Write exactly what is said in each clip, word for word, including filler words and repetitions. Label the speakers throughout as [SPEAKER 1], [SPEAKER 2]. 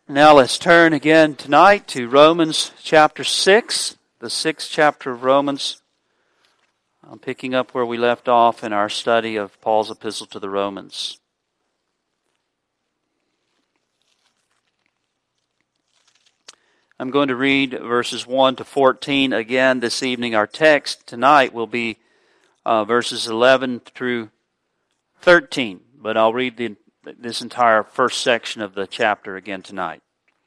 [SPEAKER 1] Now let's turn again tonight to Romans chapter six, the sixth chapter of Romans. I'm picking up where we left off in our study of Paul's epistle to the Romans. I'm going to read verses one to fourteen again this evening. Our text tonight will be uh, verses eleven through thirteen, but I'll read the this entire first section of the chapter again tonight,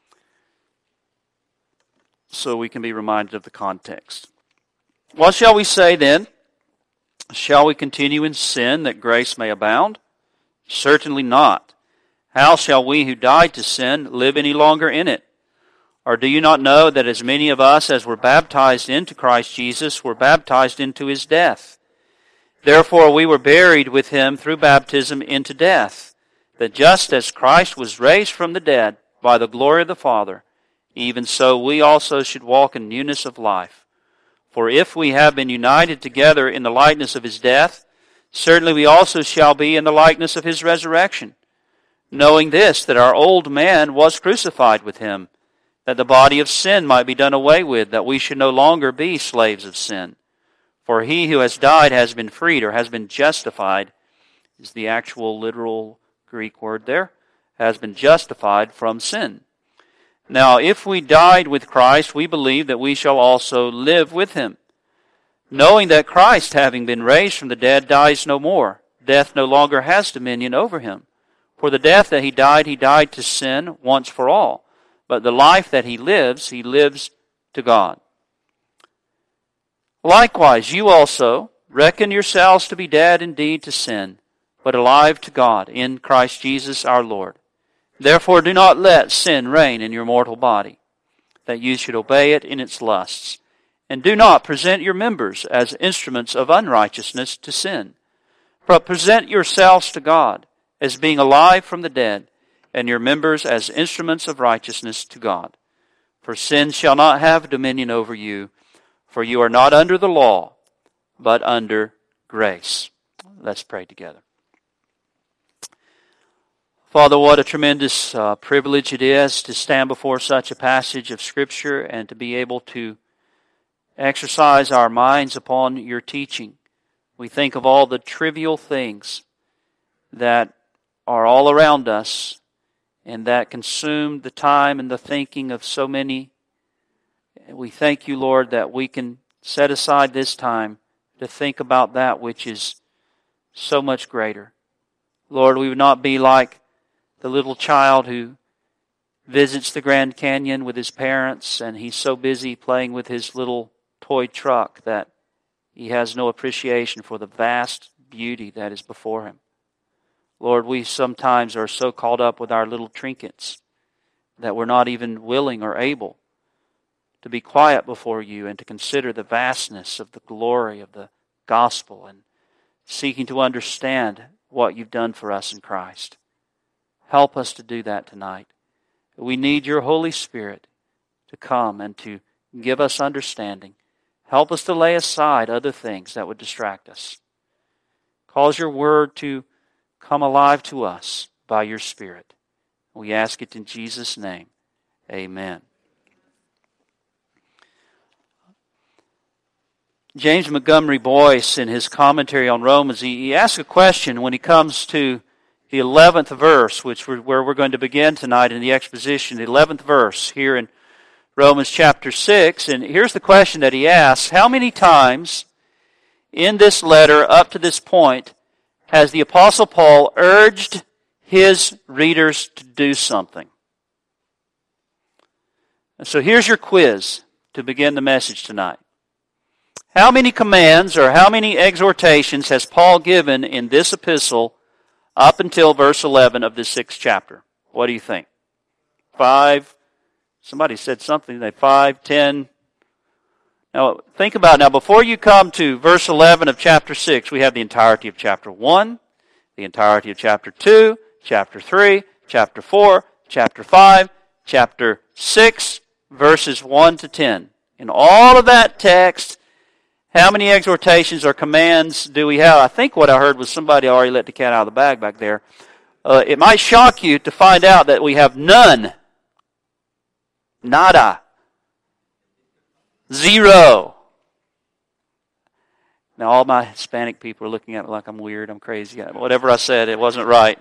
[SPEAKER 1] so we can be reminded of the context. What shall we say then? Shall we continue in sin that grace may abound? Certainly not. How shall we who died to sin live any longer in it? Or do you not know that as many of us as were baptized into Christ Jesus were baptized into his death? Therefore we were buried with him through baptism into death, that just as Christ was raised from the dead by the glory of the Father, even so we also should walk in newness of life. For if we have been united together in the likeness of his death, certainly we also shall be in the likeness of his resurrection, knowing this, that our old man was crucified with him, that the body of sin might be done away with, that we should no longer be slaves of sin. For he who has died has been freed, or has been justified, is the actual literal Greek word there, has been justified from sin. Now, if we died with Christ, we believe that we shall also live with him, knowing that Christ, having been raised from the dead, dies no more. Death no longer has dominion over him. For the death that he died, he died to sin once for all. But the life that he lives, he lives to God. Likewise, you also reckon yourselves to be dead indeed to sin, but alive to God in Christ Jesus our Lord. Therefore do not let sin reign in your mortal body, that you should obey it in its lusts. And do not present your members as instruments of unrighteousness to sin, but present yourselves to God as being alive from the dead, and your members as instruments of righteousness to God. For sin shall not have dominion over you, for you are not under the law, but under grace. Let's pray together. Father, what a tremendous uh, privilege it is to stand before such a passage of Scripture and to be able to exercise our minds upon your teaching. We think of all the trivial things that are all around us and that consume the time and the thinking of so many. We thank you, Lord, that we can set aside this time to think about that which is so much greater. Lord, we would not be like the little child who visits the Grand Canyon with his parents, and he's so busy playing with his little toy truck that he has no appreciation for the vast beauty that is before him. Lord, we sometimes are so caught up with our little trinkets that we're not even willing or able to be quiet before you and to consider the vastness of the glory of the gospel and seeking to understand what you've done for us in Christ. Help us to do that tonight. We need your Holy Spirit to come and to give us understanding. Help us to lay aside other things that would distract us. Cause your word to come alive to us by your Spirit. We ask it in Jesus' name. Amen. James Montgomery Boyce, in his commentary on Romans, he, he asks a question when he comes to the eleventh verse, which we're, where we're going to begin tonight in the exposition, the eleventh verse here in Romans chapter six. And here's the question that he asks: how many times in this letter up to this point has the Apostle Paul urged his readers to do something? And so here's your quiz to begin the message tonight. How many commands or how many exhortations has Paul given in this epistle up until verse eleven of this sixth chapter? What do you think? Five? Somebody said something. They five, ten. Now, think about it. Now, before you come to verse eleven of chapter six, we have the entirety of chapter one, the entirety of chapter two, chapter three, chapter four, chapter five, chapter six, verses one to ten. In all of that text, how many exhortations or commands do we have? I think what I heard was somebody already let the cat out of the bag back there. Uh, it might shock you to find out that we have none Nada. Zero. Now all my Hispanic people are looking at me like I'm weird, I'm crazy. Whatever I said, it wasn't right.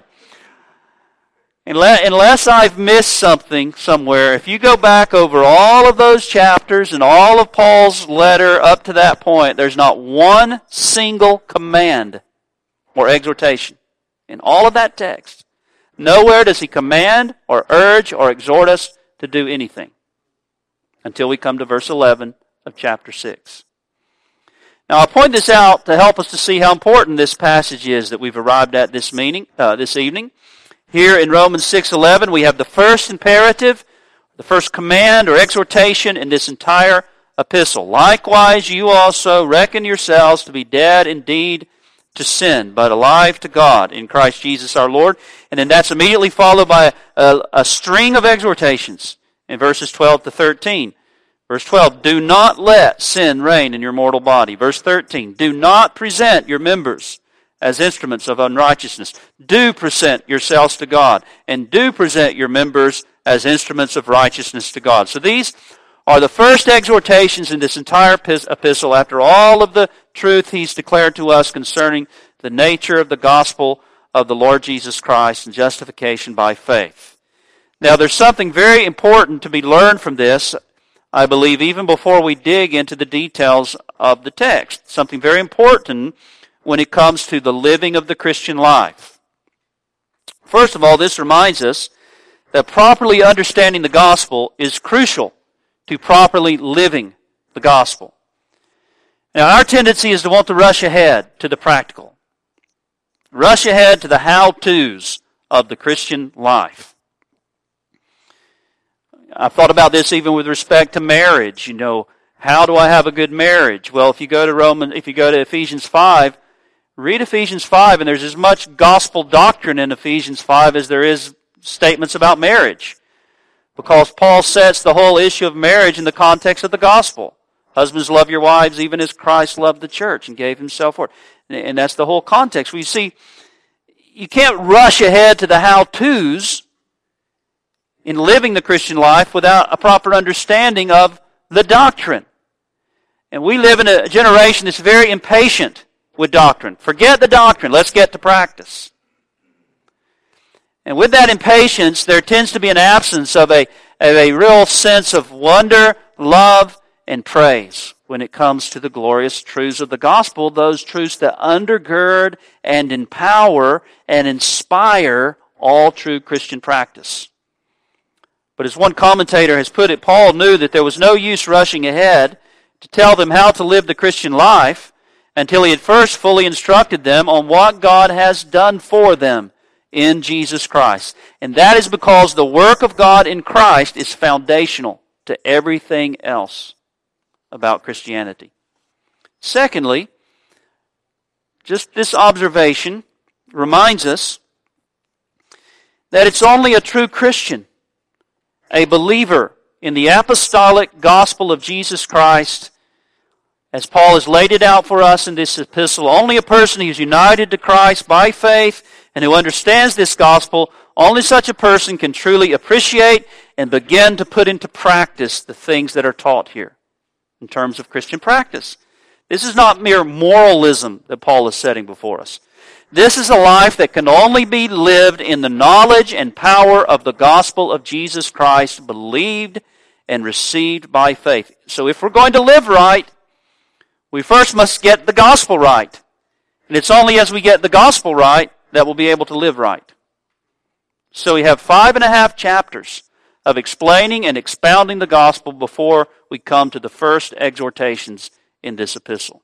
[SPEAKER 1] Unless I've missed something somewhere, if you go back over all of those chapters and all of Paul's letter up to that point, there's not one single command or exhortation in all of that text. Nowhere does he command or urge or exhort us to do anything until we come to verse eleven of chapter six. Now I point this out to help us to see how important this passage is that we've arrived at this meeting, uh, this evening. Here in Romans six eleven, we have the first imperative, the first command or exhortation in this entire epistle. Likewise, you also reckon yourselves to be dead indeed to sin, but alive to God in Christ Jesus our Lord. And then that's immediately followed by a, a string of exhortations in verses twelve to thirteen. Verse twelve, do not let sin reign in your mortal body. Verse thirteen, do not present your members as instruments of unrighteousness. Do present yourselves to God, and do present your members as instruments of righteousness to God. So these are the first exhortations in this entire epistle after all of the truth he's declared to us concerning the nature of the gospel of the Lord Jesus Christ and justification by faith. Now there's something very important to be learned from this, I believe, even before we dig into the details of the text. Something very important when it comes to the living of the Christian life. First of all, this reminds us that properly understanding the gospel is crucial to properly living the gospel. Now, our tendency is to want to rush ahead to the practical. Rush ahead to the how-tos of the Christian life. I've thought about this even with respect to marriage. You know, how do I have a good marriage? Well, if you go to Roman, if you go to Ephesians five, read Ephesians five, and there's as much gospel doctrine in Ephesians five as there is statements about marriage. Because Paul sets the whole issue of marriage in the context of the gospel. Husbands, love your wives even as Christ loved the church and gave himself for it. And that's the whole context. We see, you can't rush ahead to the how-tos in living the Christian life without a proper understanding of the doctrine. And we live in a generation that's very impatient with doctrine. Forget the doctrine. Let's get to practice. And with that impatience, there tends to be an absence of a, of a real sense of wonder, love, and praise when it comes to the glorious truths of the gospel, those truths that undergird and empower and inspire all true Christian practice. But as one commentator has put it, Paul knew that there was no use rushing ahead to tell them how to live the Christian life until he had first fully instructed them on what God has done for them in Jesus Christ. And that is because the work of God in Christ is foundational to everything else about Christianity. Secondly, just this observation reminds us that it's only a true Christian, a believer in the apostolic gospel of Jesus Christ, as Paul has laid it out for us in this epistle, only a person who is united to Christ by faith and who understands this gospel, only such a person can truly appreciate and begin to put into practice the things that are taught here in terms of Christian practice. This is not mere moralism that Paul is setting before us. This is a life that can only be lived in the knowledge and power of the gospel of Jesus Christ, believed and received by faith. So if we're going to live right, we first must get the gospel right. And it's only as we get the gospel right that we'll be able to live right. So we have five and a half chapters of explaining and expounding the gospel before we come to the first exhortations in this epistle.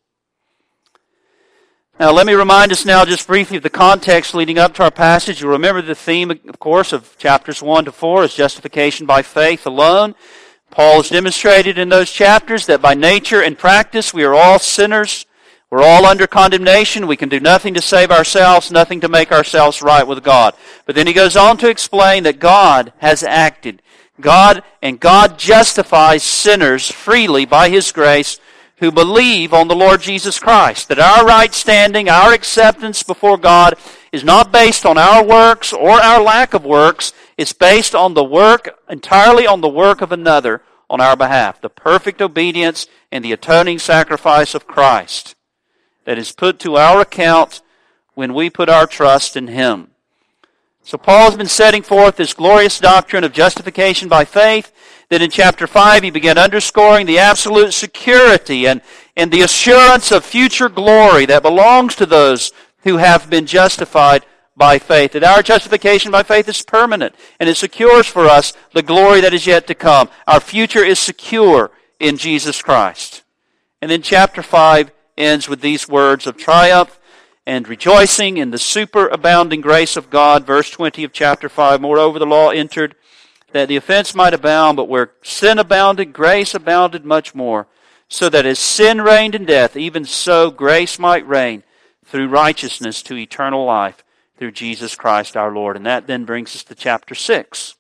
[SPEAKER 1] Now let me remind us now just briefly of the context leading up to our passage. You'll remember the theme, of course, of chapters one to four is justification by faith alone. Paul has demonstrated in those chapters that by nature and practice we are all sinners. We're all under condemnation. We can do nothing to save ourselves, nothing to make ourselves right with God. But then he goes on to explain that God has acted. God and God justifies sinners freely by His grace who believe on the Lord Jesus Christ. That our right standing, our acceptance before God is not based on our works or our lack of works. It's based on the work, entirely on the work of another on our behalf. The perfect obedience and the atoning sacrifice of Christ that is put to our account when we put our trust in Him. So Paul has been setting forth this glorious doctrine of justification by faith. Then in chapter five he began underscoring the absolute security and, and the assurance of future glory that belongs to those who have been justified by faith. That our justification by faith is permanent and it secures for us the glory that is yet to come. Our future is secure in Jesus Christ. And then chapter five ends with these words of triumph and rejoicing in the superabounding grace of God. Verse twenty of chapter five, moreover the law entered that the offense might abound, but where sin abounded, grace abounded much more, so that as sin reigned in death, even so grace might reign through righteousness to eternal life through Jesus Christ our Lord. And that then brings us to chapter six.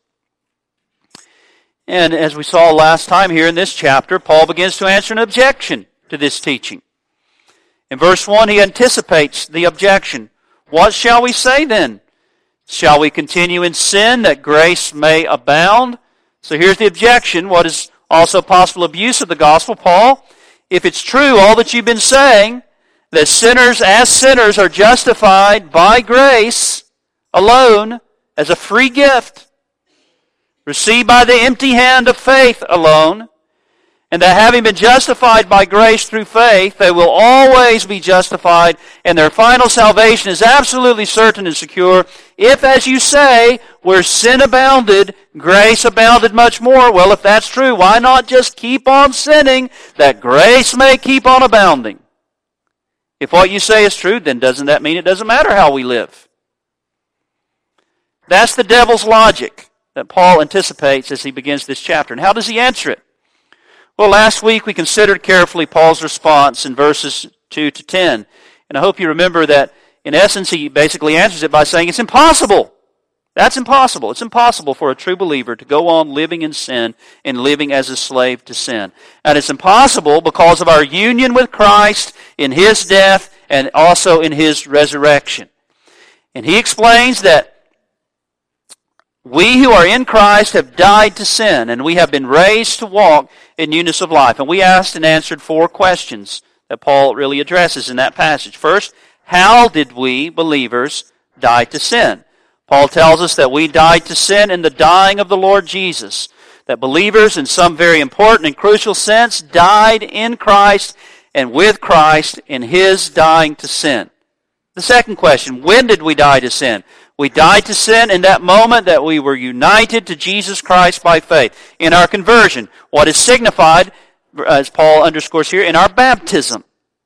[SPEAKER 1] And as we saw last time here in this chapter, Paul begins to answer an objection to this teaching. In verse one, he anticipates the objection. What shall we say then? Shall we continue in sin that grace may abound? So here's the objection. What is also possible abuse of the gospel? Paul, if it's true, all that you've been saying, that sinners as sinners are justified by grace alone as a free gift, received by the empty hand of faith alone, and that having been justified by grace through faith, they will always be justified, and their final salvation is absolutely certain and secure. If, as you say, where sin abounded, grace abounded much more, well, if that's true, why not just keep on sinning, that grace may keep on abounding? If what you say is true, then doesn't that mean it doesn't matter how we live? That's the devil's logic that Paul anticipates as he begins this chapter. And how does he answer it? Well, last week we considered carefully Paul's response in verses two to ten. And I hope you remember that, in essence, he basically answers it by saying it's impossible. That's impossible. It's impossible for a true believer to go on living in sin and living as a slave to sin. And it's impossible because of our union with Christ in His death and also in His resurrection. And he explains that we who are in Christ have died to sin, and we have been raised to walk in newness of life. And we asked and answered four questions that Paul really addresses in that passage. First, how did we, believers, die to sin? Paul tells us that we died to sin in the dying of the Lord Jesus. That believers, in some very important and crucial sense, died in Christ and with Christ in His dying to sin. The second question, when did we die to sin? We died to sin in that moment that we were united to Jesus Christ by faith. In our conversion, what is signified, as Paul underscores here, in our baptism.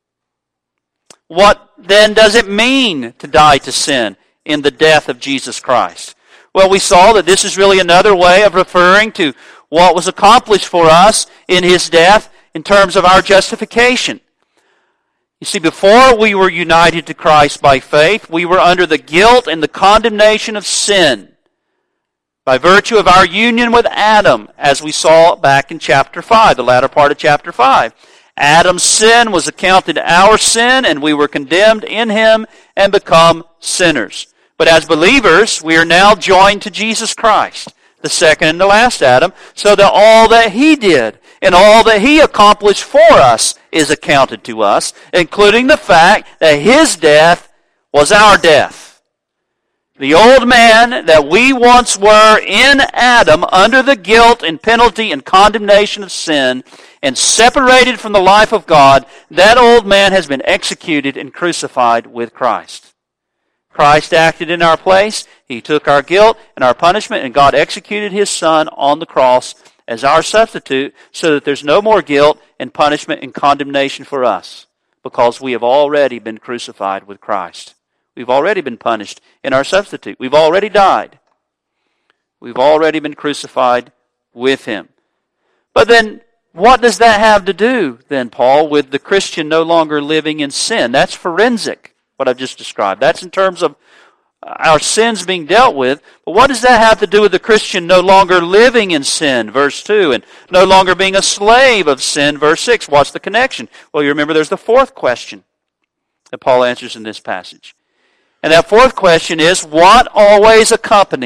[SPEAKER 1] What then does it mean to die to sin in the death of Jesus Christ? Well, we saw that this is really another way of referring to what was accomplished for us in His death in terms of our justification. You see, before we were united to Christ by faith, we were under the guilt and the condemnation of sin by virtue of our union with Adam, as we saw back in chapter five, the latter part of chapter five. Adam's sin was accounted our sin, and we were condemned in him and become sinners. But as believers, we are now joined to Jesus Christ, the second and the last Adam, so that all that He did and all that He accomplished for us is accounted to us, including the fact that His death was our death. The old man that we once were in Adam under the guilt and penalty and condemnation of sin and separated from the life of God, that old man has been executed and crucified with Christ. Christ acted in our place. He took our guilt and our punishment, and God executed His Son on the cross as our substitute so that there's no more guilt and punishment and condemnation for us because we have already been crucified with Christ. We've already been punished in our substitute. We've already died. We've already been crucified with Him. But then, what does that have to do, then, Paul, with the Christian no longer living in sin? That's forensic, what I've just described. That's in terms of our sins being dealt with. But what does that have to do with the Christian no longer living in sin, verse two, and no longer being a slave of sin, verse six? What's the connection? Well, you remember there's the fourth question that Paul answers in this passage. And that fourth question is, what always accompanies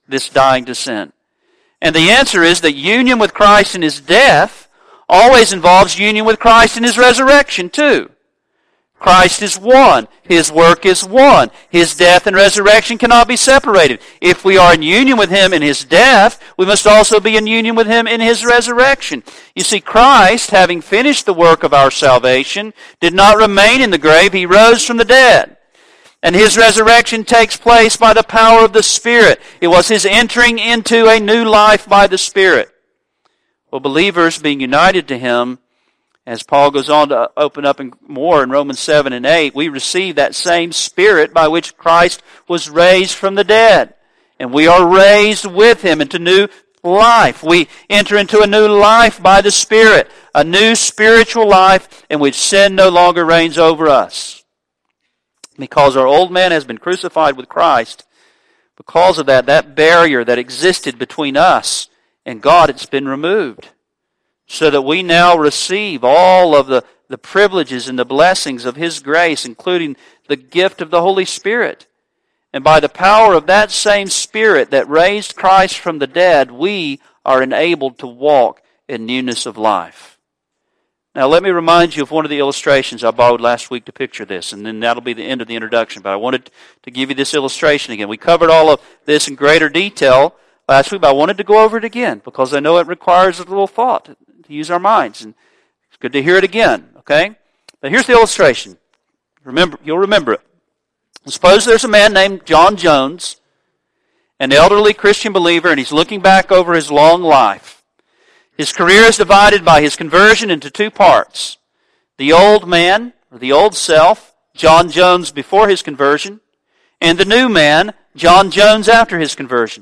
[SPEAKER 1] this dying to sin? And the answer is that union with Christ in His death always involves union with Christ in His resurrection too. Christ is one. His work is one. His death and resurrection cannot be separated. If we are in union with Him in His death, we must also be in union with Him in His resurrection. You see, Christ, having finished the work of our salvation, did not remain in the grave. He rose from the dead. And His resurrection takes place by the power of the Spirit. It was His entering into a new life by the Spirit. Well, believers being united to Him, as Paul goes on to open up more in Romans seven and eight, we receive that same Spirit by which Christ was raised from the dead. And we are raised with Him into new life. We enter into a new life by the Spirit, a new spiritual life in which sin no longer reigns over us. Because our old man has been crucified with Christ, because of that, that barrier that existed between us and God, it's been removed. So that we now receive all of the, the privileges and the blessings of His grace, including the gift of the Holy Spirit. And by the power of that same Spirit that raised Christ from the dead, we are enabled to walk in newness of life. Now let me remind you of one of the illustrations I borrowed last week to picture this, and then that'll be the end of the introduction. But I wanted to give you this illustration again. We covered all of this in greater detail last week, but I wanted to go over it again because I know it requires a little thought to use our minds. And it's good to hear it again, okay? But here's the illustration. Remember, you'll remember it. Suppose there's a man named John Jones, an elderly Christian believer, and he's looking back over his long life. His career is divided by his conversion into two parts. The old man, or the old self, John Jones before his conversion, and the new man, John Jones after his conversion.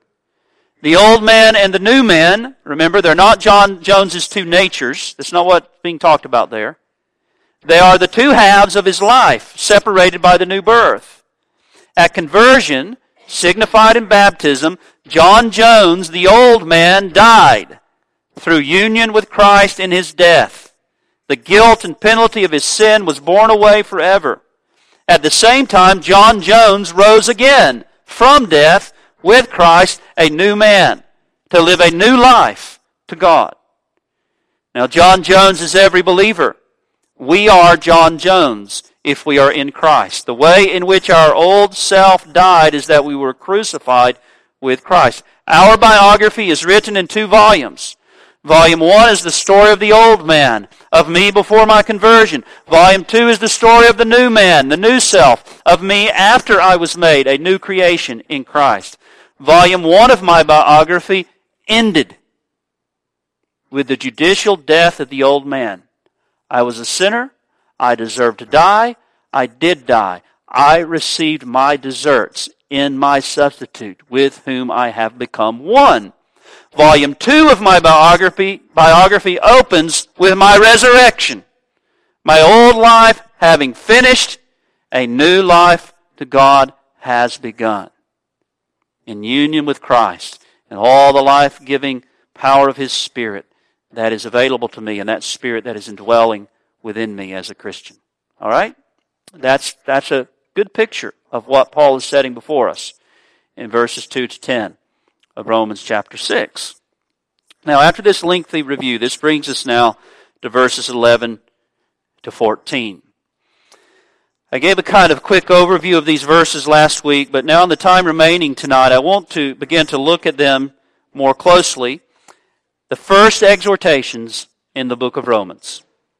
[SPEAKER 1] The old man and the new man, remember, they're not John Jones's two natures. That's not what's being talked about there. They are the two halves of his life, separated by the new birth. At conversion, signified in baptism, John Jones, the old man, died through union with Christ in His death. The guilt and penalty of his sin was borne away forever. At the same time, John Jones rose again from death with Christ, a new man, to live a new life to God. Now, John Jones is every believer. We are John Jones if we are in Christ. The way in which our old self died is that we were crucified with Christ. Our biography is written in two volumes. Volume one is the story of the old man, of me before my conversion. Volume two is the story of the new man, the new self, of me after I was made a new creation in Christ. Volume one of my biography ended with the judicial death of the old man. I was a sinner. I deserved to die. I did die. I received my deserts in my substitute, with whom I have become one. Volume two of my biography, biography opens with my resurrection. My old life having finished, a new life to God has begun. In union with Christ and all the life-giving power of His Spirit that is available to me, and that Spirit that is indwelling within me as a Christian. All right? That's, that's a good picture of what Paul is setting before us in verses two to ten of Romans chapter six. Now, after this lengthy review, this brings us now to verses eleven to fourteen. I gave a kind of quick overview of these verses last week, but now in the time remaining tonight, I want to begin to look at them more closely. The first exhortations in the book of Romans.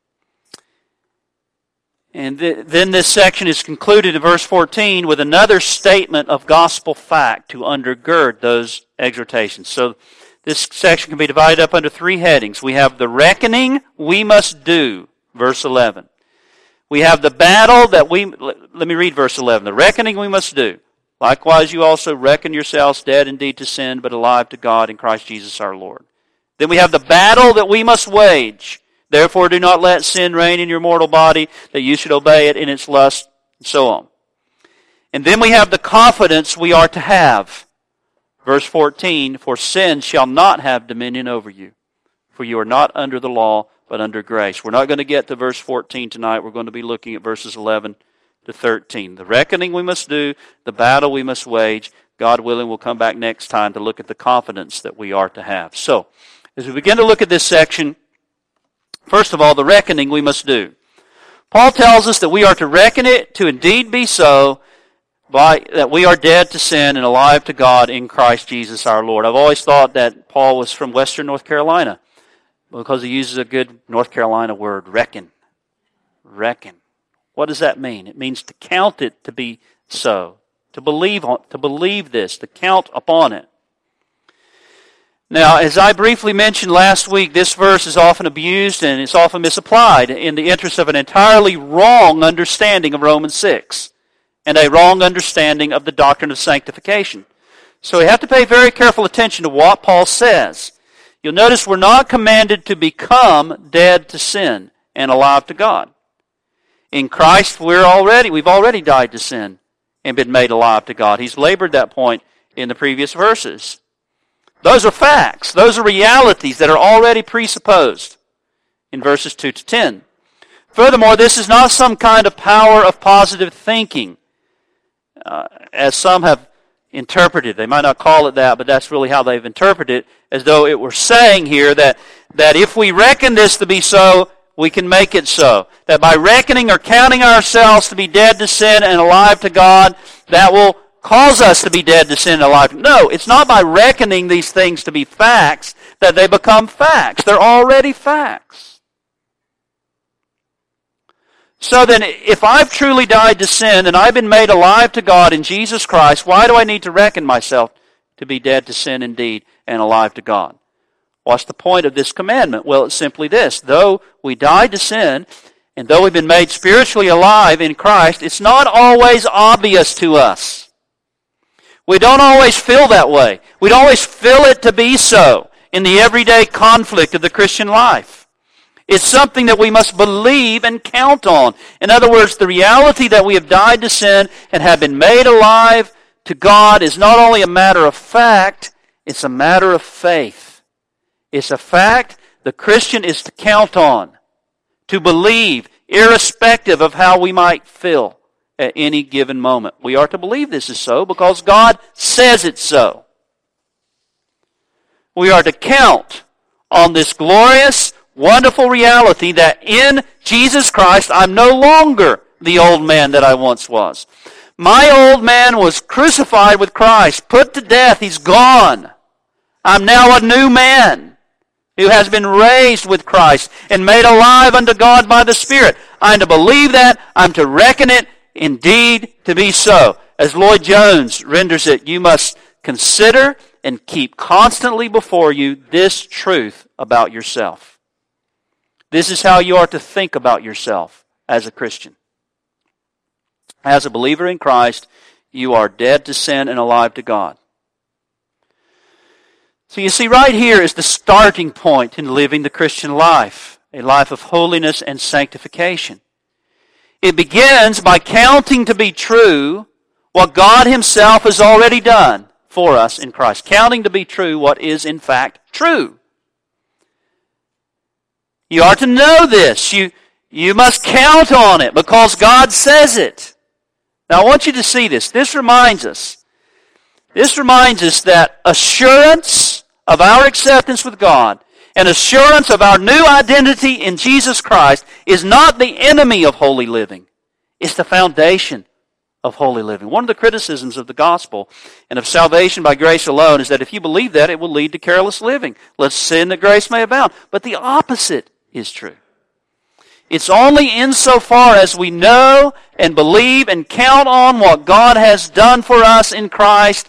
[SPEAKER 1] And th- then this section is concluded in verse fourteen with another statement of gospel fact to undergird those exhortations. So this section can be divided up under three headings. We have the reckoning we must do, verse eleven. We have the battle that we, let me read verse eleven. The reckoning we must do. Likewise, you also reckon yourselves dead indeed to sin, but alive to God in Christ Jesus our Lord. Then we have the battle that we must wage. Therefore, do not let sin reign in your mortal body, that you should obey it in its lust, and so on. And then we have the confidence we are to have. Verse fourteen, for sin shall not have dominion over you, for you are not under the law, but under grace. We're not going to get to verse fourteen tonight. We're going to be looking at verses eleven to thirteen. The reckoning we must do, the battle we must wage, God willing, we'll come back next time to look at the confidence that we are to have. So, as we begin to look at this section, first of all, the reckoning we must do. Paul tells us that we are to reckon it to indeed be so, by that we are dead to sin and alive to God in Christ Jesus our Lord. I've always thought that Paul was from Western North Carolina because he uses a good North Carolina word, reckon. Reckon. What does that mean? It means to count it to be so, to believe on, to believe this, to count upon it. Now, as I briefly mentioned last week, this verse is often abused and it's often misapplied in the interest of an entirely wrong understanding of Romans six and a wrong understanding of the doctrine of sanctification. So we have to pay very careful attention to what Paul says. You'll notice we're not commanded to become dead to sin and alive to God. In Christ, we're already, we've already died to sin and been made alive to God. He's labored that point in the previous verses. Those are facts. Those are realities that are already presupposed in verses two to ten. Furthermore, this is not some kind of power of positive thinking, uh, as some have interpreted. They might not call it that, but that's really how they've interpreted it, as though it were saying here that, that if we reckon this to be so, we can make it so. That by reckoning or counting ourselves to be dead to sin and alive to God, that will cause us to be dead to sin and alive. No, it's not by reckoning these things to be facts that they become facts. They're already facts. So then, if I've truly died to sin and I've been made alive to God in Jesus Christ, why do I need to reckon myself to be dead to sin indeed and alive to God? What's the point of this commandment? Well, it's simply this. Though we died to sin, and though we've been made spiritually alive in Christ, it's not always obvious to us. We don't always feel that way. We don't always feel it to be so in the everyday conflict of the Christian life. It's something that we must believe and count on. In other words, the reality that we have died to sin and have been made alive to God is not only a matter of fact, it's a matter of faith. It's a fact the Christian is to count on, to believe, irrespective of how we might feel at any given moment. We are to believe this is so because God says it's so. We are to count on this glorious, wonderful reality that in Jesus Christ I'm no longer the old man that I once was. My old man was crucified with Christ, put to death, he's gone. I'm now a new man who has been raised with Christ and made alive unto God by the Spirit. I'm to believe that, I'm to reckon it indeed to be so. As Lloyd Jones renders it, you must consider and keep constantly before you this truth about yourself. This is how you are to think about yourself as a Christian. As a believer in Christ, you are dead to sin and alive to God. So you see, right here is the starting point in living the Christian life, a life of holiness and sanctification. It begins by counting to be true what God Himself has already done for us in Christ. Counting to be true what is in fact true. You are to know this. You, you must count on it because God says it. Now I want you to see this. This reminds us. This reminds us that assurance of our acceptance with God and assurance of our new identity in Jesus Christ is not the enemy of holy living. It's the foundation of holy living. One of the criticisms of the gospel and of salvation by grace alone is that if you believe that, it will lead to careless living. Let's sin that grace may abound. But the opposite is true. It's only insofar as we know and believe and count on what God has done for us in Christ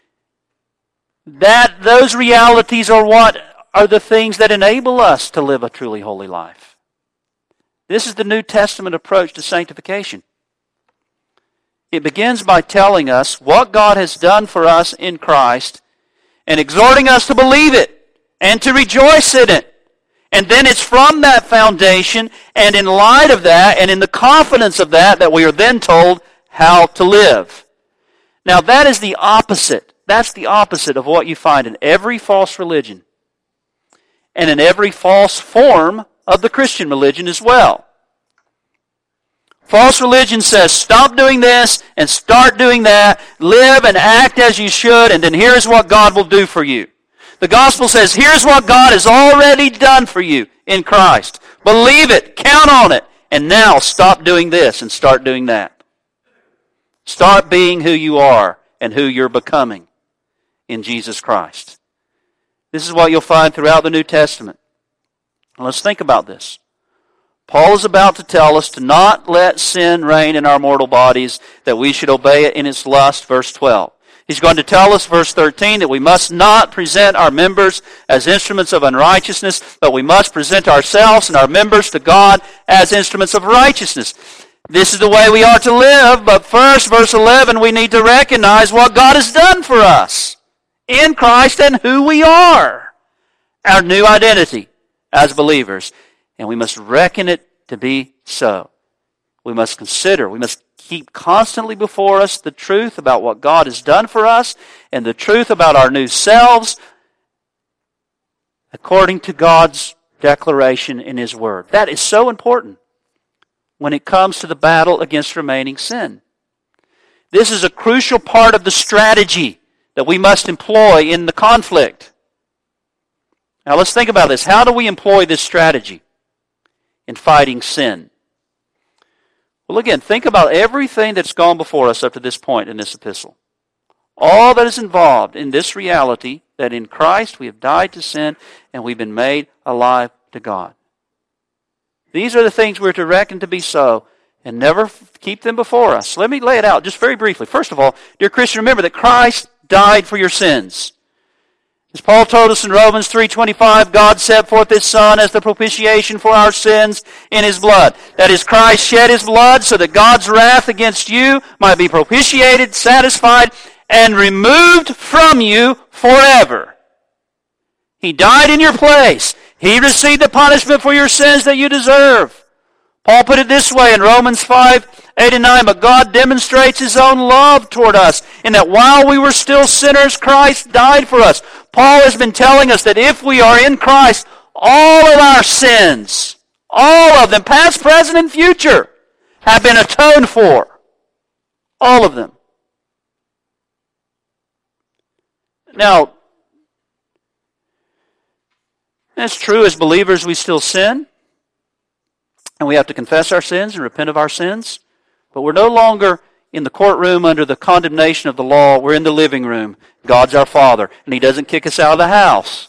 [SPEAKER 1] that those realities are what are the things that enable us to live a truly holy life. This is the New Testament approach to sanctification. It begins by telling us what God has done for us in Christ and exhorting us to believe it and to rejoice in it. And then it's from that foundation and in light of that and in the confidence of that that we are then told how to live. Now that is the opposite. That's the opposite of what you find in every false religion and in every false form of the Christian religion as well. False religion says, stop doing this and start doing that. Live and act as you should, and then here's what God will do for you. The gospel says, here's what God has already done for you in Christ. Believe it. Count on it. And now stop doing this and start doing that. Start being who you are and who you're becoming in Jesus Christ. This is what you'll find throughout the New Testament. Now let's think about this. Paul is about to tell us to not let sin reign in our mortal bodies, that we should obey it in its lust, verse twelve. He's going to tell us, verse thirteen, that we must not present our members as instruments of unrighteousness, but we must present ourselves and our members to God as instruments of righteousness. This is the way we are to live, but first, verse eleven, we need to recognize what God has done for us in Christ and who we are, our new identity as believers. And we must reckon it to be so. We must consider, we must keep constantly before us the truth about what God has done for us and the truth about our new selves according to God's declaration in His Word. That is so important when it comes to the battle against remaining sin. This is a crucial part of the strategy that we must employ in the conflict. Now let's think about this. How do we employ this strategy in fighting sin? Well, again, think about everything that's gone before us up to this point in this epistle. All that is involved in this reality that in Christ we have died to sin and we've been made alive to God. These are the things we're to reckon to be so and never keep them before us. Let me lay it out just very briefly. First of all, dear Christian, remember that Christ died for your sins. As Paul told us in Romans three twenty-five, God set forth His Son as the propitiation for our sins in His blood. That is, Christ shed His blood so that God's wrath against you might be propitiated, satisfied, and removed from you forever. He died in your place. He received the punishment for your sins that you deserve. Paul put it this way in Romans five, eight and nine, but God demonstrates His own love toward us in that while we were still sinners, Christ died for us. Paul has been telling us that if we are in Christ, all of our sins, all of them, past, present, and future, have been atoned for. All of them. Now, it's true, as believers we still sin, and we have to confess our sins and repent of our sins, but we're no longer in the courtroom under the condemnation of the law. We're in the living room. God's our Father, and He doesn't kick us out of the house.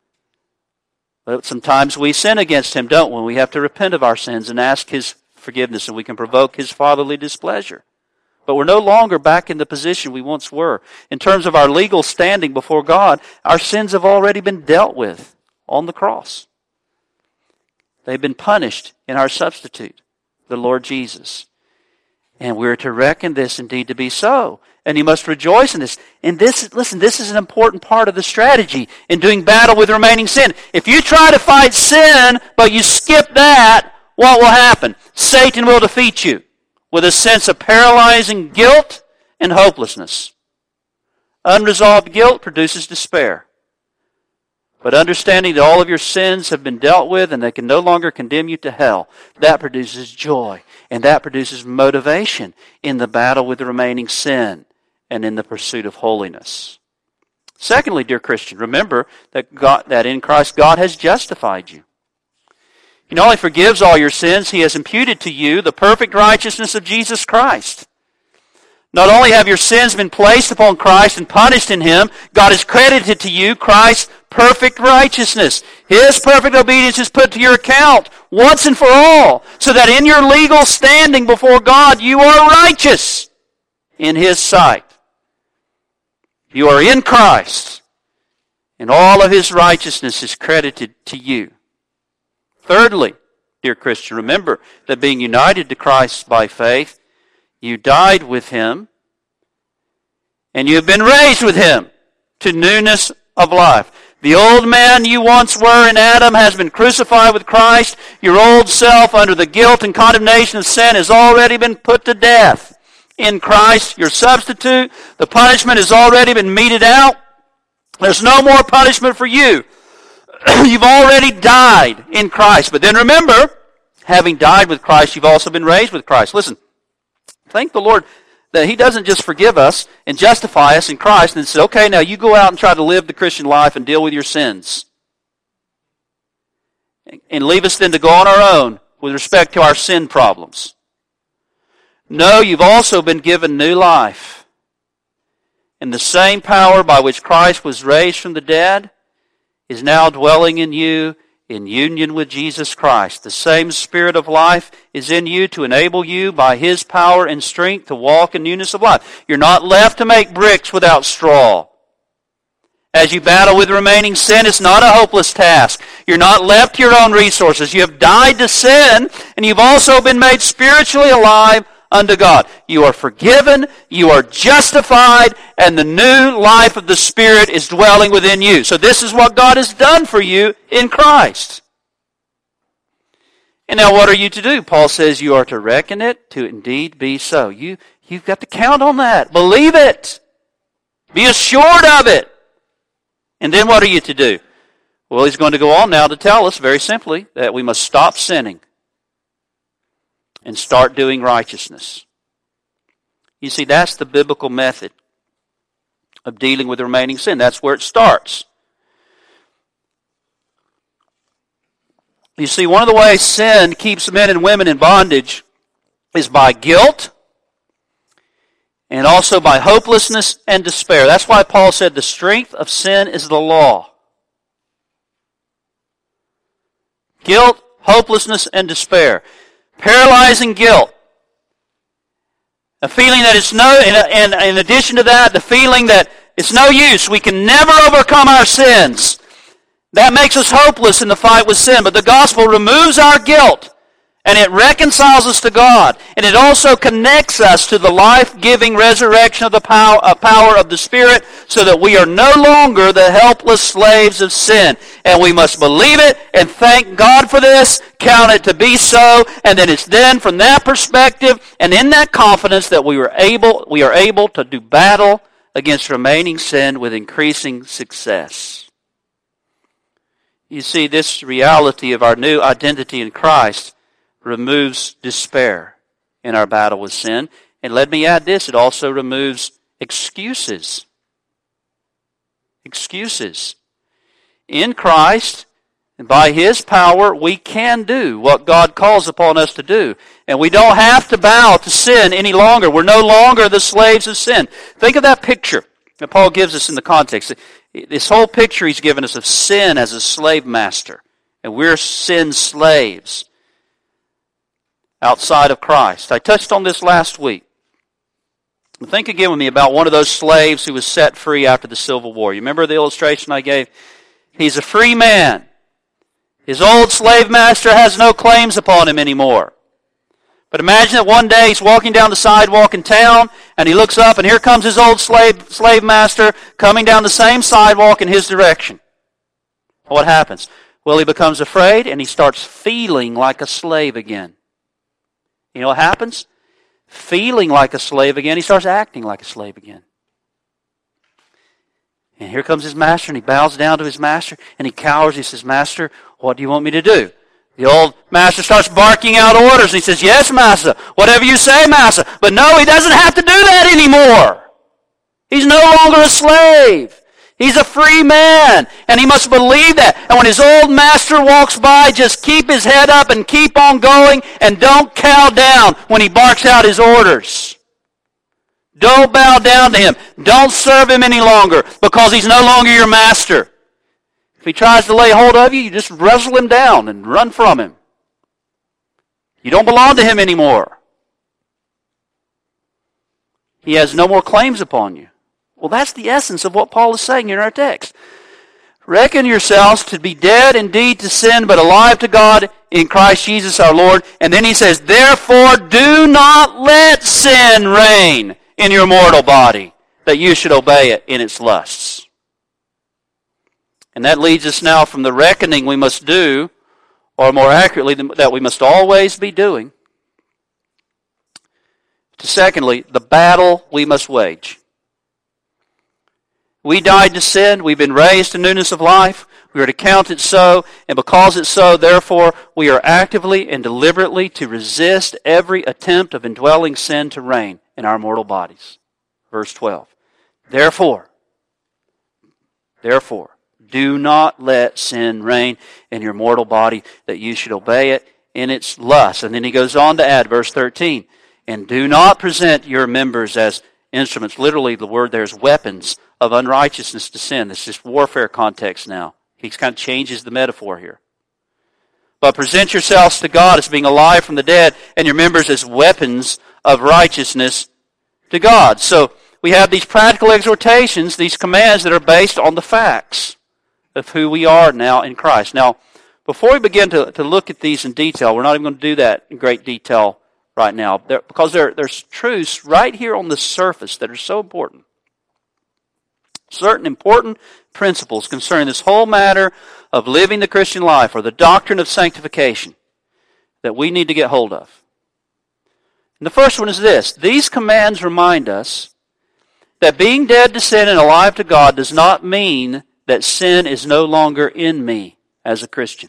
[SPEAKER 1] But sometimes we sin against Him, don't we? We have to repent of our sins and ask His forgiveness, and we can provoke His fatherly displeasure. But we're no longer back in the position we once were. In terms of our legal standing before God, our sins have already been dealt with on the cross. They've been punished in our substitute, the Lord Jesus. And we're to reckon this indeed to be so. And you must rejoice in this. And this, listen, this is an important part of the strategy in doing battle with remaining sin. If you try to fight sin, but you skip that, what will happen? Satan will defeat you with a sense of paralyzing guilt and hopelessness. Unresolved guilt produces despair. But understanding that all of your sins have been dealt with and they can no longer condemn you to hell, that produces joy. And that produces motivation in the battle with the remaining sin and in the pursuit of holiness. Secondly, dear Christian, remember that God, that in Christ God has justified you. He not only forgives all your sins, He has imputed to you the perfect righteousness of Jesus Christ. Not only have your sins been placed upon Christ and punished in Him, God has credited to you Christ's perfect righteousness. His perfect obedience is put to your account once and for all, so that in your legal standing before God, you are righteous in His sight. You are in Christ, and all of His righteousness is credited to you. Thirdly, dear Christian, remember that being united to Christ by faith, you died with Him, and you have been raised with Him to newness of life. The old man you once were in Adam has been crucified with Christ. Your old self, under the guilt and condemnation of sin, has already been put to death. In Christ, your substitute, the punishment has already been meted out. There's no more punishment for you. You've already died in Christ. But then remember, having died with Christ, you've also been raised with Christ. Listen, thank the Lord that He doesn't just forgive us and justify us in Christ and then say, okay, now you go out and try to live the Christian life and deal with your sins. And leave us then to go on our own with respect to our sin problems. No, you've also been given new life. And the same power by which Christ was raised from the dead is now dwelling in you in union with Jesus Christ. The same Spirit of life is in you to enable you by His power and strength to walk in newness of life. You're not left to make bricks without straw. As you battle with remaining sin, it's not a hopeless task. You're not left to your own resources. You have died to sin, and you've also been made spiritually alive unto God. You are forgiven, you are justified, and the new life of the Spirit is dwelling within you. So this is what God has done for you in Christ. And now what are you to do? Paul says you are to reckon it to indeed be so. You, you've got to count on that. Believe it. Be assured of it. And then what are you to do? Well, he's going to go on now to tell us very simply that we must stop sinning and start doing righteousness. You see, that's the biblical method of dealing with remaining sin. That's where it starts. You see, one of the ways sin keeps men and women in bondage is by guilt and also by hopelessness and despair. That's why Paul said the strength of sin is the law. Guilt, hopelessness, and despair. Paralyzing guilt. A feeling that it's no, and in addition to that, the feeling that it's no use. We can never overcome our sins. That makes us hopeless in the fight with sin. But the gospel removes our guilt, and it reconciles us to God. And it also connects us to the life-giving resurrection of the power, uh, power of the Spirit so that we are no longer the helpless slaves of sin. And we must believe it and thank God for this, count it to be so, and then it's then from that perspective and in that confidence that we were able, we are able to do battle against remaining sin with increasing success. You see, this reality of our new identity in Christ removes despair in our battle with sin. And let me add this, it also removes excuses. Excuses. In Christ, and by His power, we can do what God calls upon us to do. And we don't have to bow to sin any longer. We're no longer the slaves of sin. Think of that picture that Paul gives us in the context. This whole picture he's given us of sin as a slave master. And we're sin slaves outside of Christ. I touched on this last week. Think again with me about one of those slaves who was set free after the Civil War. You remember the illustration I gave? He's a free man. His old slave master has no claims upon him anymore. But imagine that one day he's walking down the sidewalk in town, and he looks up, and here comes his old slave, slave master coming down the same sidewalk in his direction. What happens? Well, he becomes afraid, and he starts feeling like a slave again. You know what happens? Feeling like a slave again, he starts acting like a slave again. And here comes his master, and he bows down to his master, and he cowers. He says, "Master, what do you want me to do?" The old master starts barking out orders. He says, "Yes, master, whatever you say, master." But no, he doesn't have to do that anymore. He's no longer a slave. He's a free man, and he must believe that. And when his old master walks by, just keep his head up and keep on going, and don't cow down when he barks out his orders. Don't bow down to him. Don't serve him any longer, because he's no longer your master. If he tries to lay hold of you, you just wrestle him down and run from him. You don't belong to him anymore. He has no more claims upon you. Well, that's the essence of what Paul is saying in our text. Reckon yourselves to be dead indeed to sin, but alive to God in Christ Jesus our Lord. And then he says, therefore do not let sin reign in your mortal body, that you should obey it in its lusts. And that leads us now from the reckoning we must do, or more accurately, that we must always be doing, to secondly, the battle we must wage. We died to sin. We've been raised to newness of life. We are to count it so, and because it's so, therefore, we are actively and deliberately to resist every attempt of indwelling sin to reign in our mortal bodies. Verse twelve. Therefore, therefore, do not let sin reign in your mortal body, that you should obey it in its lust. And then he goes on to add, verse thirteen, and do not present your members as instruments. Literally, the word there is weapons of unrighteousness to sin. This is just warfare context now. He kind of changes the metaphor here. But present yourselves to God as being alive from the dead, and your members as weapons of righteousness to God. So we have these practical exhortations, these commands that are based on the facts of who we are now in Christ. Now, before we begin to, to look at these in detail, we're not even going to do that in great detail right now, there, because there, there's truths right here on the surface that are so important. Certain important principles concerning this whole matter of living the Christian life, or the doctrine of sanctification, that we need to get hold of. And the first one is this. These commands remind us that being dead to sin and alive to God does not mean that sin is no longer in me as a Christian.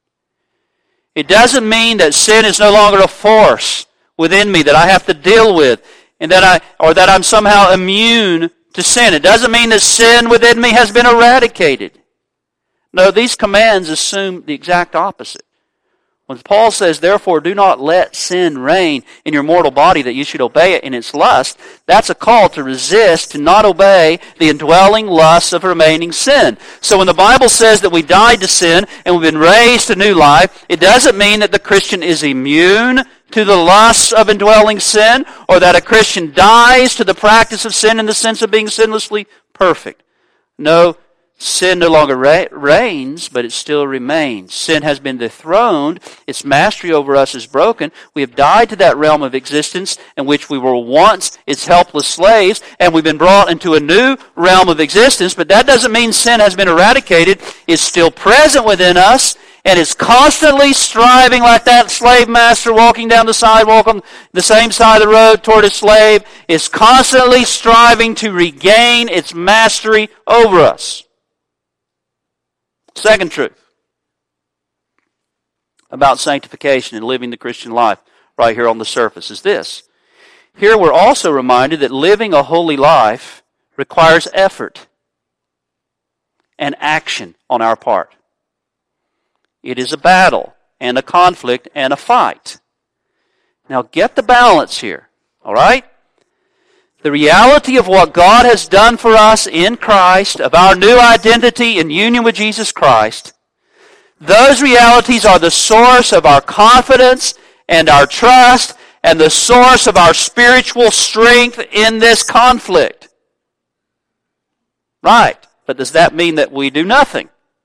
[SPEAKER 1] It doesn't mean that sin is no longer a force within me that I have to deal with, and that I or that I'm somehow immune to sin. It doesn't mean that sin within me has been eradicated. No, these commands assume the exact opposite. When Paul says, therefore, do not let sin reign in your mortal body, that you should obey it in its lust, that's a call to resist, to not obey the indwelling lusts of remaining sin. So when the Bible says that we died to sin and we've been raised to new life, it doesn't mean that the Christian is immune to the lusts of indwelling sin, or that a Christian dies to the practice of sin in the sense of being sinlessly perfect. No, sin no longer reigns, but it still remains. Sin has been dethroned. Its mastery over us is broken. We have died to that realm of existence in which we were once its helpless slaves, and we've been brought into a new realm of existence, but that doesn't mean sin has been eradicated. It's still present within us, and is constantly striving, like that slave master walking down the sidewalk on the same side of the road toward his slave, is constantly striving to regain its mastery over us. Second truth about sanctification and living the Christian life right here on the surface is this. Here we're also reminded that living a holy life requires effort and action on our part. It is a battle and a conflict and a fight. Now get the balance here, all right? The reality of what God has done for us in Christ, of our new identity in union with Jesus Christ, those realities are the source of our confidence and our trust and the source of our spiritual strength in this conflict. Right, but does that mean that we do nothing?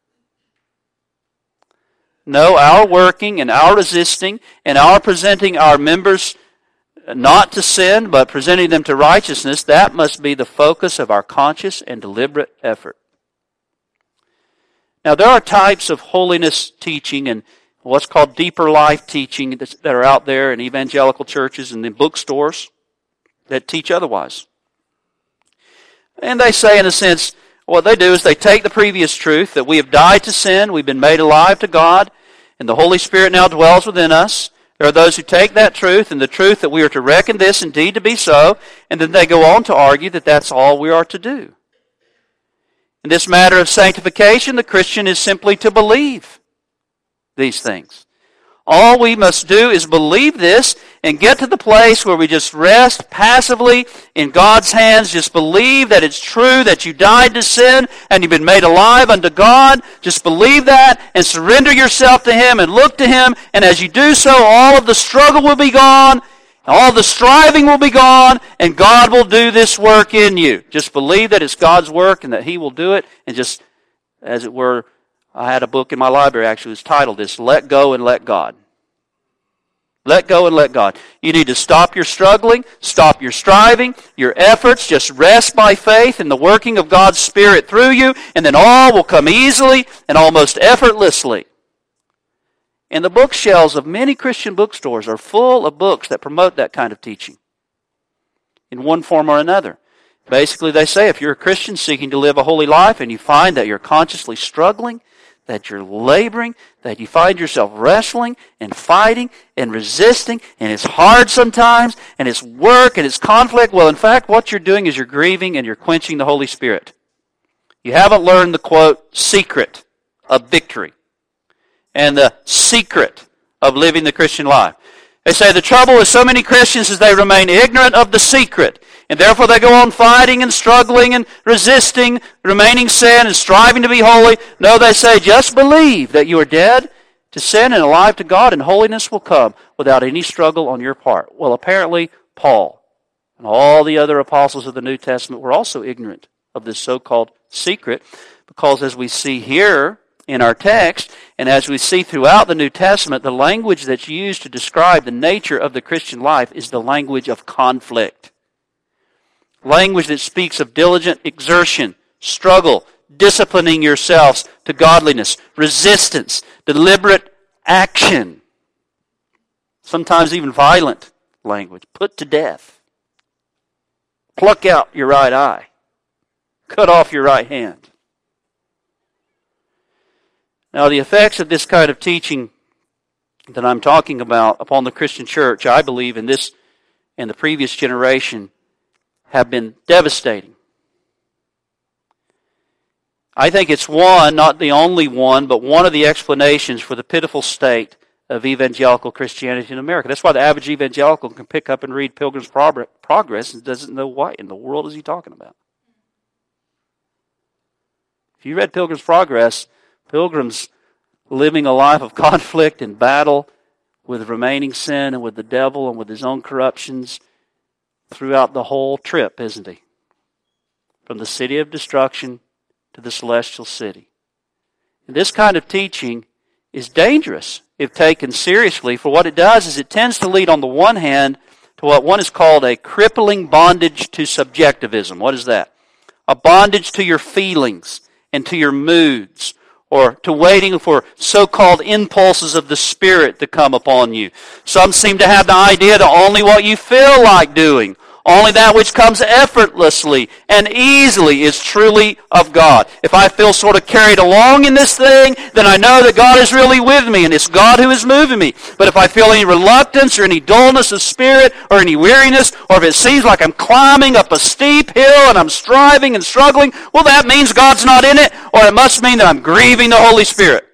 [SPEAKER 1] No, our working and our resisting and our presenting our members not to sin, but presenting them to righteousness, that must be the focus of our conscious and deliberate effort. Now, there are types of holiness teaching and what's called deeper life teaching that are out there in evangelical churches and in bookstores that teach otherwise. And they say, in a sense, what they do is they take the previous truth that we have died to sin, we've been made alive to God, and the Holy Spirit now dwells within us. There are those who take that truth and the truth that we are to reckon this indeed to be so, and then they go on to argue that that's all we are to do. In this matter of sanctification, the Christian is simply to believe these things. All we must do is believe this and get to the place where we just rest passively in God's hands. Just believe that it's true that you died to sin and you've been made alive unto God. Just believe that and surrender yourself to Him and look to Him. And as you do so, all of the struggle will be gone. All the striving will be gone, and God will do this work in you. Just believe that it's God's work and that He will do it. And just, as it were, I had a book in my library actually was titled this, Let Go and Let God. Let go and let God. You need to stop your struggling, stop your striving, your efforts. Just rest by faith in the working of God's Spirit through you, and then all will come easily and almost effortlessly. And the bookshelves of many Christian bookstores are full of books that promote that kind of teaching in one form or another. Basically, they say if you're a Christian seeking to live a holy life and you find that you're consciously struggling, that you're laboring, that you find yourself wrestling and fighting and resisting, and it's hard sometimes, and it's work, and it's conflict. Well, in fact, what you're doing is you're grieving and you're quenching the Holy Spirit. You haven't learned the, quote, secret of victory and the secret of living the Christian life. They say the trouble with so many Christians is they remain ignorant of the secret, and therefore they go on fighting and struggling and resisting, remaining sin and striving to be holy. No, they say, just believe that you are dead to sin and alive to God, and holiness will come without any struggle on your part. Well, apparently, Paul and all the other apostles of the New Testament were also ignorant of this so-called secret, because as we see here in our text, and as we see throughout the New Testament, the language that's used to describe the nature of the Christian life is the language of conflict. Language that speaks of diligent exertion, struggle, disciplining yourselves to godliness, resistance, deliberate action, sometimes even violent language, put to death, pluck out your right eye, cut off your right hand. Now, the effects of this kind of teaching that I'm talking about upon the Christian church, I believe, in this and the previous generation, have been devastating. I think it's one, not the only one, but one of the explanations for the pitiful state of evangelical Christianity in America. That's why the average evangelical can pick up and read Pilgrim's Progress and doesn't know what in the world is he talking about. If you read Pilgrim's Progress, Pilgrim's living a life of conflict and battle with remaining sin and with the devil and with his own corruptions throughout the whole trip, isn't he? From the city of destruction to the celestial city. And this kind of teaching is dangerous if taken seriously, for what it does is it tends to lead on the one hand to what one is called a crippling bondage to subjectivism. What is that? A bondage to your feelings and to your moods, or to waiting for so-called impulses of the Spirit to come upon you. Some seem to have the idea that only what you feel like doing, only that which comes effortlessly and easily is truly of God. If I feel sort of carried along in this thing, then I know that God is really with me and it's God who is moving me. But if I feel any reluctance or any dullness of spirit or any weariness, or if it seems like I'm climbing up a steep hill and I'm striving and struggling, well, that means God's not in it, or it must mean that I'm grieving the Holy Spirit.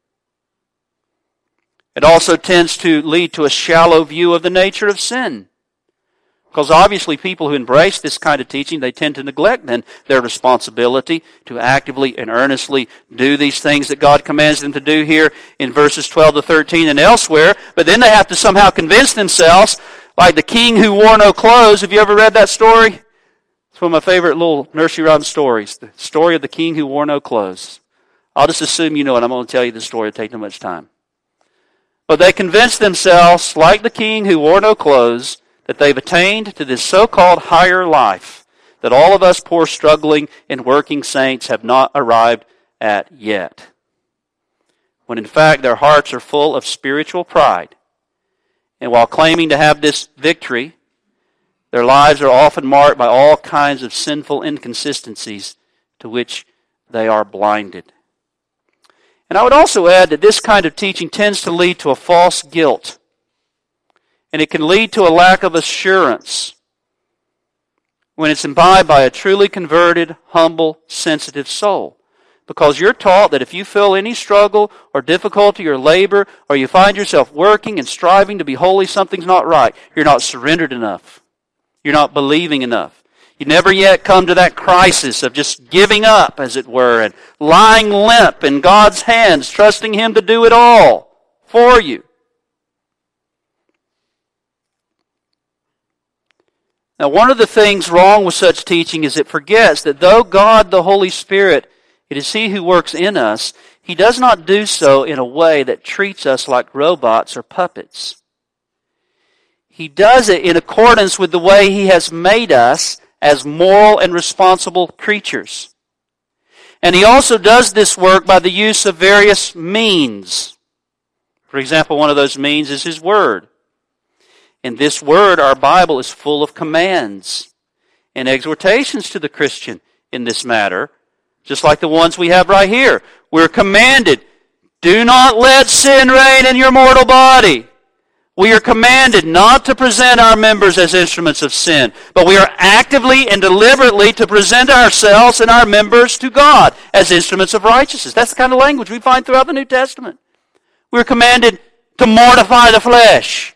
[SPEAKER 1] It also tends to lead to a shallow view of the nature of sin. Because obviously people who embrace this kind of teaching, they tend to neglect then their responsibility to actively and earnestly do these things that God commands them to do here in verses twelve to thirteen and elsewhere. But then they have to somehow convince themselves, like the king who wore no clothes. Have you ever read that story? It's one of my favorite little nursery rhyme stories. The story of the king who wore no clothes. I'll just assume you know it. I'm going to tell you the story. It'll take too much time. But they convince themselves, like the king who wore no clothes, that they've attained to this so-called higher life that all of us poor struggling and working saints have not arrived at yet. When in fact their hearts are full of spiritual pride. And while claiming to have this victory, their lives are often marked by all kinds of sinful inconsistencies to which they are blinded. And I would also add that this kind of teaching tends to lead to a false guilt. And it can lead to a lack of assurance when it's imbibed by a truly converted, humble, sensitive soul. Because you're taught that if you feel any struggle or difficulty or labor, or you find yourself working and striving to be holy, something's not right. You're not surrendered enough. You're not believing enough. You never yet come to that crisis of just giving up, as it were, and lying limp in God's hands, trusting Him to do it all for you. Now, one of the things wrong with such teaching is it forgets that though God, the Holy Spirit, it is He who works in us, He does not do so in a way that treats us like robots or puppets. He does it in accordance with the way He has made us as moral and responsible creatures. And He also does this work by the use of various means. For example, one of those means is His Word. In this Word, our Bible is full of commands and exhortations to the Christian in this matter, just like the ones we have right here. We're commanded, do not let sin reign in your mortal body. We are commanded not to present our members as instruments of sin, but we are actively and deliberately to present ourselves and our members to God as instruments of righteousness. That's the kind of language we find throughout the New Testament. We're commanded to mortify the flesh.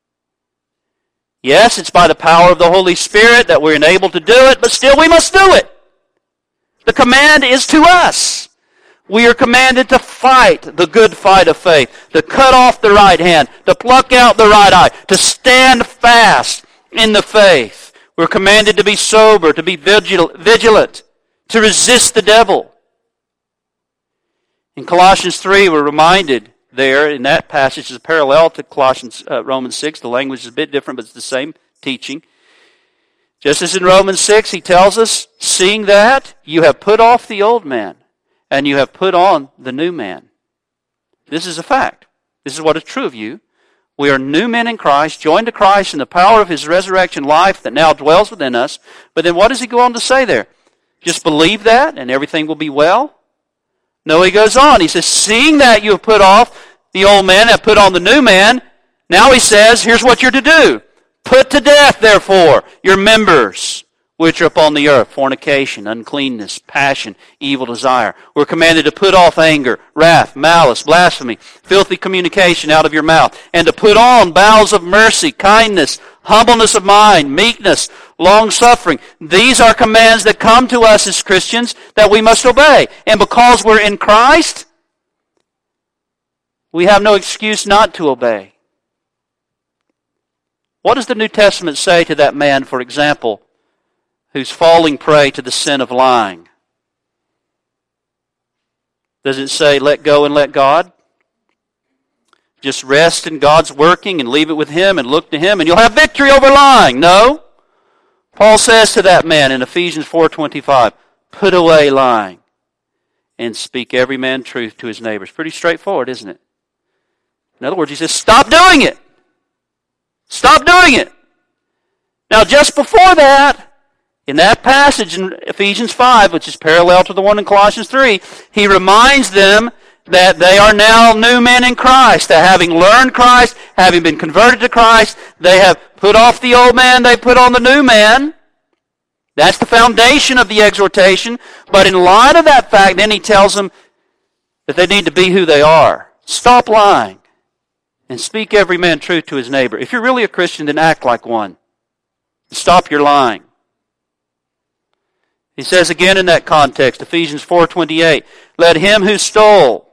[SPEAKER 1] Yes, it's by the power of the Holy Spirit that we're enabled to do it, but still we must do it. The command is to us. We are commanded to fight the good fight of faith, to cut off the right hand, to pluck out the right eye, to stand fast in the faith. We're commanded to be sober, to be vigilant, to resist the devil. In Colossians three, we're reminded there in that passage is a parallel to Colossians, uh, Romans six. The language is a bit different, but it's the same teaching. Just as in Romans six, he tells us, seeing that, you have put off the old man, and you have put on the new man. This is a fact. This is what is true of you. We are new men in Christ, joined to Christ in the power of His resurrection life that now dwells within us. But then what does he go on to say there? Just believe that and everything will be well? No, he goes on. He says, seeing that you have put off the old man, have put on the new man, now he says, here's what you're to do. Put to death, therefore, your members, which are upon the earth, fornication, uncleanness, passion, evil desire. We're commanded to put off anger, wrath, malice, blasphemy, filthy communication out of your mouth, and to put on bowels of mercy, kindness, humbleness of mind, meekness, long-suffering. These are commands that come to us as Christians that we must obey. And because we're in Christ, we have no excuse not to obey. What does the New Testament say to that man, for example, who's falling prey to the sin of lying? Does it say, let go and let God? Just rest in God's working and leave it with Him and look to Him and you'll have victory over lying? No. Paul says to that man in Ephesians four twenty-five, put away lying and speak every man truth to his neighbor. It's pretty straightforward, isn't it? In other words, he says, stop doing it. Stop doing it. Now, just before that, in that passage in Ephesians five, which is parallel to the one in Colossians three, he reminds them that they are now new men in Christ, that having learned Christ, having been converted to Christ, they have put off the old man, they put on the new man. That's the foundation of the exhortation. But in light of that fact, then he tells them that they need to be who they are. Stop lying and speak every man truth to his neighbor. If you're really a Christian, then act like one. Stop your lying. He says again in that context, Ephesians four twenty-eight, let him who stole.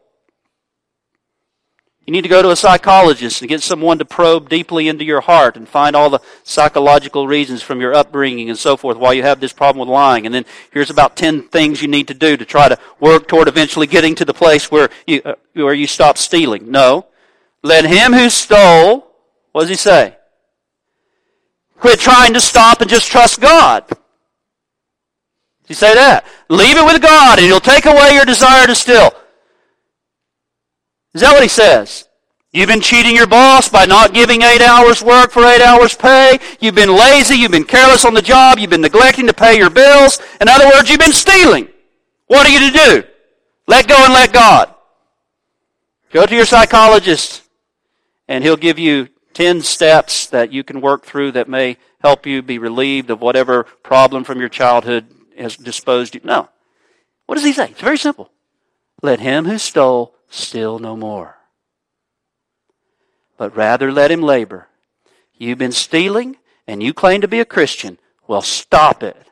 [SPEAKER 1] You need to go to a psychologist and get someone to probe deeply into your heart and find all the psychological reasons from your upbringing and so forth why you have this problem with lying. And then here's about ten things you need to do to try to work toward eventually getting to the place where you, uh, where you stop stealing. No. Let him who stole, what does he say? Quit trying to stop and just trust God. You say that. Leave it with God and He'll take away your desire to steal. Is that what he says? You've been cheating your boss by not giving eight hours work for eight hours pay. You've been lazy. You've been careless on the job. You've been neglecting to pay your bills. In other words, you've been stealing. What are you to do? Let go and let God. Go to your psychologist and he'll give you ten steps that you can work through that may help you be relieved of whatever problem from your childhood has disposed you. No. What does he say? It's very simple. Let him who stole steal no more, but rather let him labor. You've been stealing and you claim to be a Christian. Well, stop it.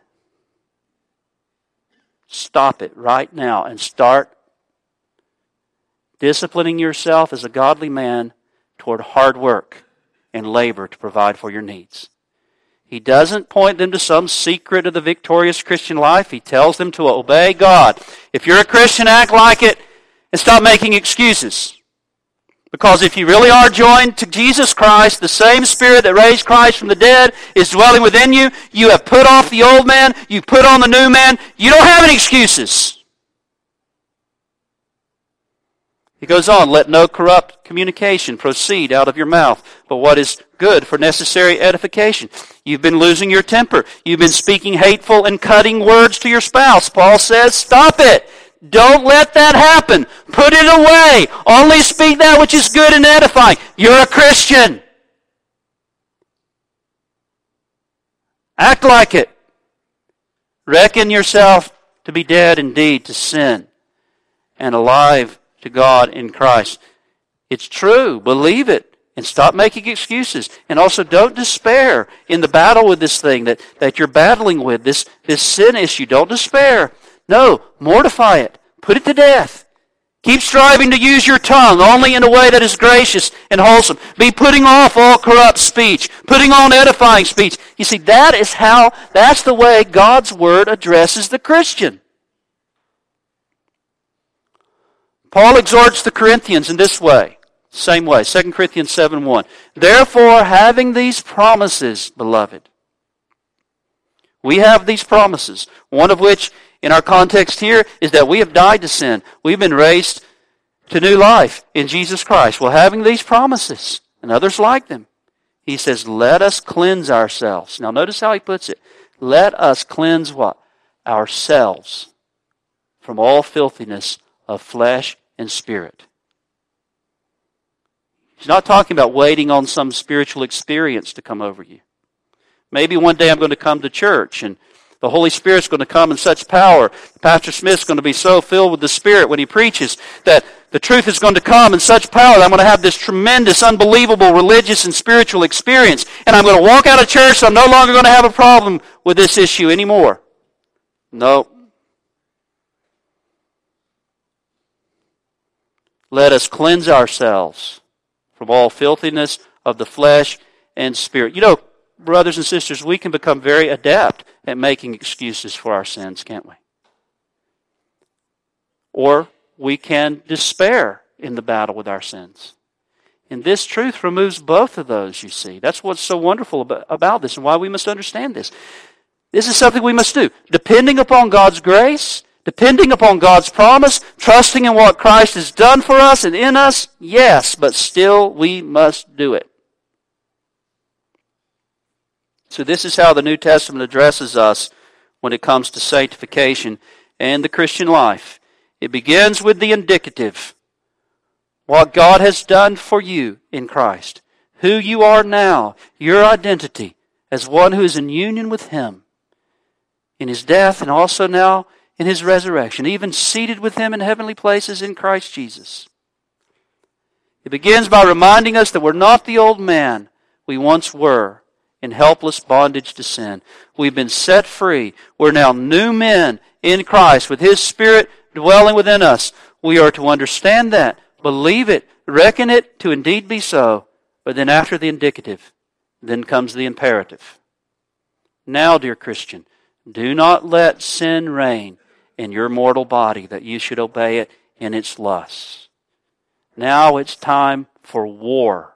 [SPEAKER 1] Stop it right now and start disciplining yourself as a godly man toward hard work and labor to provide for your needs. He doesn't point them to some secret of the victorious Christian life. He tells them to obey God. If you're a Christian, act like it and stop making excuses. Because if you really are joined to Jesus Christ, the same Spirit that raised Christ from the dead is dwelling within you. You have put off the old man. You put on the new man. You don't have any excuses. He goes on, let no corrupt communication proceed out of your mouth, but what is good for necessary edification. You've been losing your temper. You've been speaking hateful and cutting words to your spouse. Paul says, stop it. Don't let that happen. Put it away. Only speak that which is good and edifying. You're a Christian. Act like it. Reckon yourself to be dead indeed to sin and alive to God in Christ. It's true. Believe it. And stop making excuses. And also don't despair in the battle with this thing that, that you're battling with, this, this sin issue. Don't despair. No, mortify it. Put it to death. Keep striving to use your tongue only in a way that is gracious and wholesome. Be putting off all corrupt speech, putting on edifying speech. You see, that is how, that's the way God's Word addresses the Christian. Paul exhorts the Corinthians in this way. Same way, Second Corinthians seven one. Therefore, having these promises, beloved, we have these promises, one of which in our context here is that we have died to sin. We've been raised to new life in Jesus Christ. Well, having these promises, and others like them, he says, let us cleanse ourselves. Now notice how he puts it. Let us cleanse what? Ourselves from all filthiness of flesh and spirit. He's not talking about waiting on some spiritual experience to come over you. Maybe one day I'm going to come to church and the Holy Spirit's going to come in such power. Pastor Smith's going to be so filled with the Spirit when he preaches that the truth is going to come in such power that I'm going to have this tremendous, unbelievable religious and spiritual experience. And I'm going to walk out of church so I'm no longer going to have a problem with this issue anymore. No. Let us cleanse ourselves from all filthiness of the flesh and spirit. You know, brothers and sisters, we can become very adept at making excuses for our sins, can't we? Or we can despair in the battle with our sins. And this truth removes both of those, you see. That's what's so wonderful about this and why we must understand this. This is something we must do. Depending upon God's grace, depending upon God's promise, trusting in what Christ has done for us and in us, yes, but still we must do it. So this is how the New Testament addresses us when it comes to sanctification and the Christian life. It begins with the indicative. What God has done for you in Christ. Who you are now. Your identity as one who is in union with Him in His death and also now in His resurrection, even seated with Him in heavenly places in Christ Jesus. It begins by reminding us that we're not the old man we once were in helpless bondage to sin. We've been set free. We're now new men in Christ with His Spirit dwelling within us. We are to understand that, believe it, reckon it to indeed be so, but then after the indicative, then comes the imperative. Now, dear Christian, do not let sin reign in your mortal body, that you should obey it in its lusts. Now it's time for war.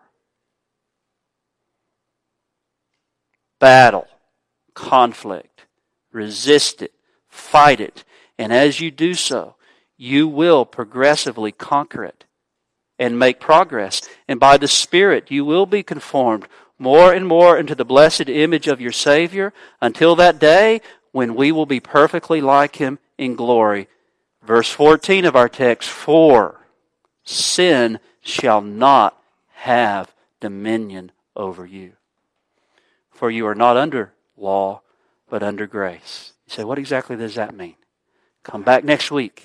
[SPEAKER 1] Battle, conflict, resist it, fight it, and as you do so, you will progressively conquer it and make progress. And by the Spirit, you will be conformed more and more into the blessed image of your Savior until that day when we will be perfectly like Him in glory. Verse fourteen of our text, for sin shall not have dominion over you. For you are not under law, but under grace. You say, what exactly does that mean? Come back next week.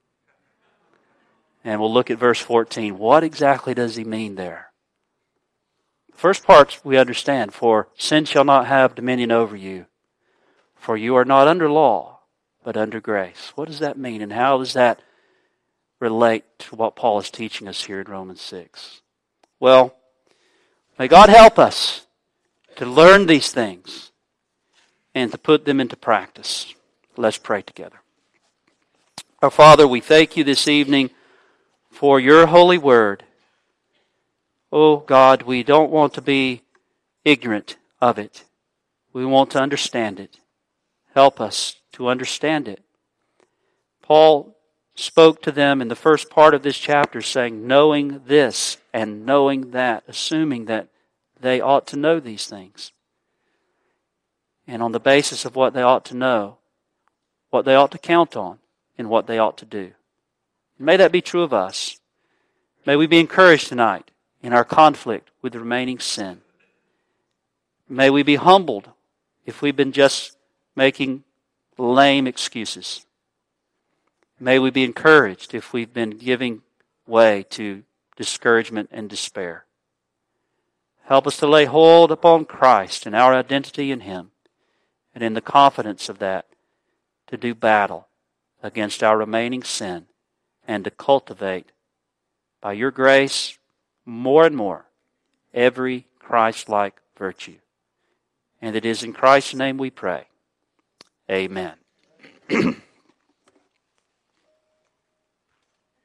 [SPEAKER 1] And we'll look at verse fourteen. What exactly does he mean there? The first part we understand, for sin shall not have dominion over you. For you are not under law, but under grace. What does that mean? And how does that relate to what Paul is teaching us here in Romans six? Well, may God help us to learn these things and to put them into practice. Let's pray together. Our Father, we thank you this evening for your holy word. Oh God, we don't want to be ignorant of it. We want to understand it. Help us to understand it. Paul spoke to them in the first part of this chapter saying, knowing this and knowing that, assuming that they ought to know these things. And on the basis of what they ought to know, what they ought to count on in what they ought to do. May that be true of us. May we be encouraged tonight in our conflict with the remaining sin. May we be humbled if we've been just making lame excuses. May we be encouraged if we've been giving way to discouragement and despair. Help us to lay hold upon Christ and our identity in Him, and in the confidence of that, to do battle against our remaining sin and to cultivate, by your grace, more and more, every Christ-like virtue. And it is in Christ's name we pray. Amen.